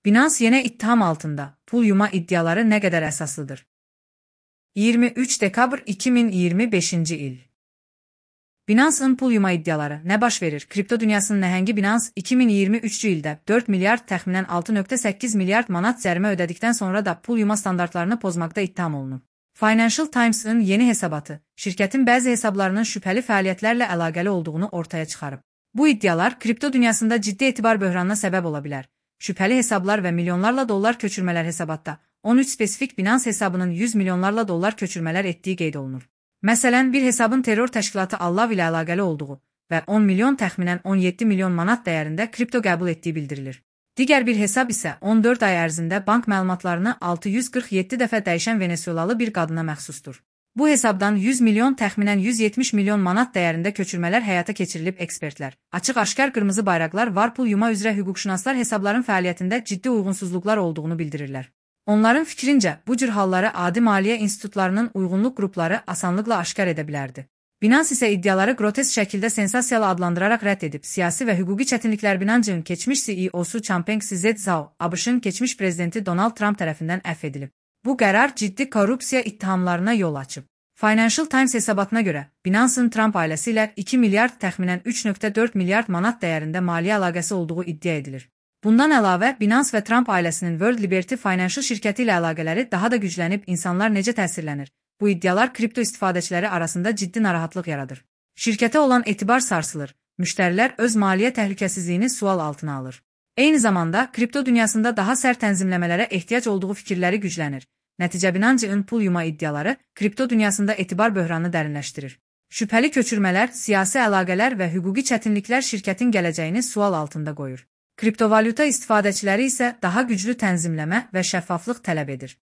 Binance yine ittiham altında. Pul yuma iddiaları ne kadar əsaslıdır? 23 dekabr 2025 il. Binance'ın pul yuma iddiaları ne baş verir? Kripto dünyasının nəhəngi Binance 2023 ildə 4 milyard təxminən 6.8 milyard manat cərimə ödədikdən sonra da pul yuma standartlarını pozmaqda ittiham olunub. Financial Times'ın yeni hesabatı, şirkətin bəzi hesablarının şübhəli fəaliyyətlərlə əlaqəli olduğunu ortaya çıxarıb. Bu iddialar kripto dünyasında ciddi etibar böhranına səbəb ola bilər. Şübhəli hesablar və milyonlarla dollar köçürmələr hesabatda 13 spesifik Binance hesabının 100 milyonlarla dollar köçürmələr etdiyi qeyd olunur. Məsələn, bir hesabın terror təşkilatı Allah ilə əlaqəli olduğu və 10 milyon təxminən 17 milyon manat dəyərində kripto qəbul etdiyi bildirilir. Digər bir hesab isə 14 ay ərzində bank məlumatlarını 647 dəfə dəyişən Venezuelalı bir qadına məxsusdur. Bu hesabdan 100 milyon təxminən 170 milyon manat dəyərində köçürmələr həyata keçirilib ekspertlər. Açıq-aşkar qırmızı bayraqlar var pul yuma üzrə hüquqşünaslar hesabların fəaliyyətində ciddi uyğunsuzluqlar olduğunu bildirirlər. Onların fikrincə, bu cür halları adi maliyyə institutlarının uyğunluq qrupları asanlıqla aşkar edə bilərdi. Binance isə iddiaları grotesk şəkildə sensasiyalı adlandıraraq rədd edib. Siyasi və hüquqi çətinliklər Binance'ın keçmiş CEO-su Changpeng Zhao, ABŞ-ın keçmiş prezidenti Donald Trump tərəfindən əfv edilib. Bu qərar ciddi korrupsiya ittihamlarına yol açıb. Financial Times hesabatına görə, Binance'ın Trump ailəsi ilə 2 milyard təxminən 3.4 milyard manat dəyərində maliyyə əlaqəsi olduğu iddia edilir. Bundan əlavə, Binance və Trump ailəsinin World Liberty Financial şirkəti ilə əlaqələri daha da güclənib, insanlar necə təsirlənir? Bu iddialar kripto istifadəçiləri arasında ciddi narahatlıq yaradır. Şirkətə olan etibar sarsılır, müştərilər öz maliyyə təhlükəsizliyini sual altına alır. Eyni zamanda, kripto dünyasında daha sərt tənzimləmələrə ehtiyac olduğu fikirləri güclənir. Nəticə Binance'ın pul yuma iddiaları kripto dünyasında etibar böhranını dərinləşdirir. Şübhəli köçürmələr, siyasi əlaqələr və hüquqi çətinliklər şirkətin gələcəyini sual altında qoyur. Kriptovalyuta istifadəçiləri isə daha güclü tənzimləmə və şəffaflıq tələb edir.